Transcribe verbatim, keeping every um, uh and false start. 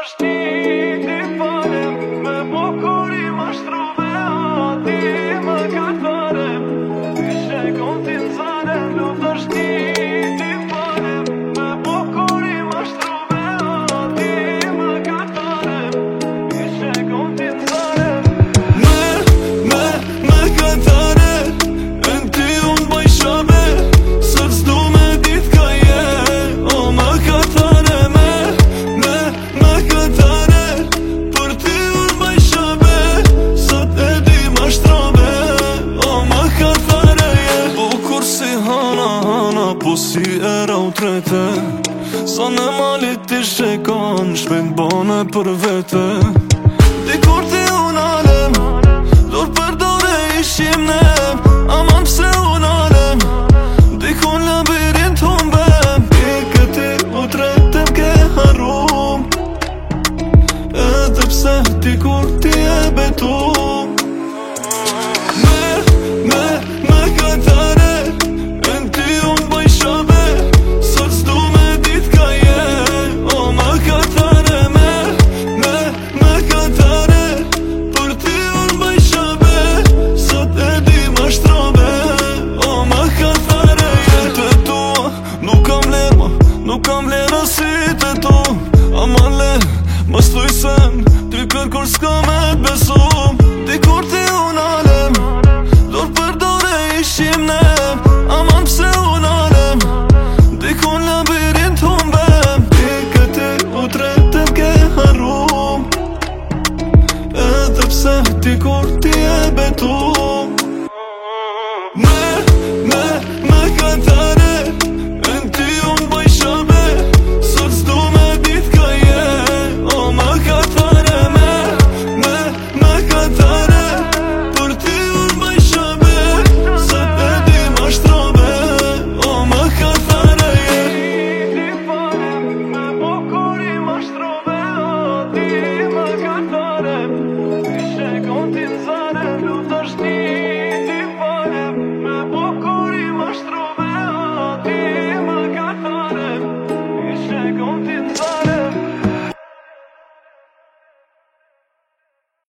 është ti ti falem me bokori ma shtrove a ti më katarem ishe kontin zanem luft është ti ti falem me bokori ma shtrove a ti më katarem ishe kontin zanem me, me, me katare në ty unë bëj shabe së t'zdu me dit ka je o më katare me, me, me katare për ty unë bëj shabe së t'e di ma shtrabe o më katare je bukur si hana hana po si era u trete sa në malit ti shekon shpejt bane për vete dikur ti unë alem dur për dore ishim ne aman pse unë alem dikun labirint humbem i këti u tretem ke harum edhe pse dikur ti e betum me, me, me katare në ty unë bëj shabe sot s'du me dit ka je o më katare me, me, me katare për ty unë bëj shabe sot e di ma shtrabe o më katare jetë e tua nuk kam lerma nuk kam lera si të tu aman le më stuj sen ty kërkur s'ka me t'besum dikur ti unë alem dur për dore ishim ne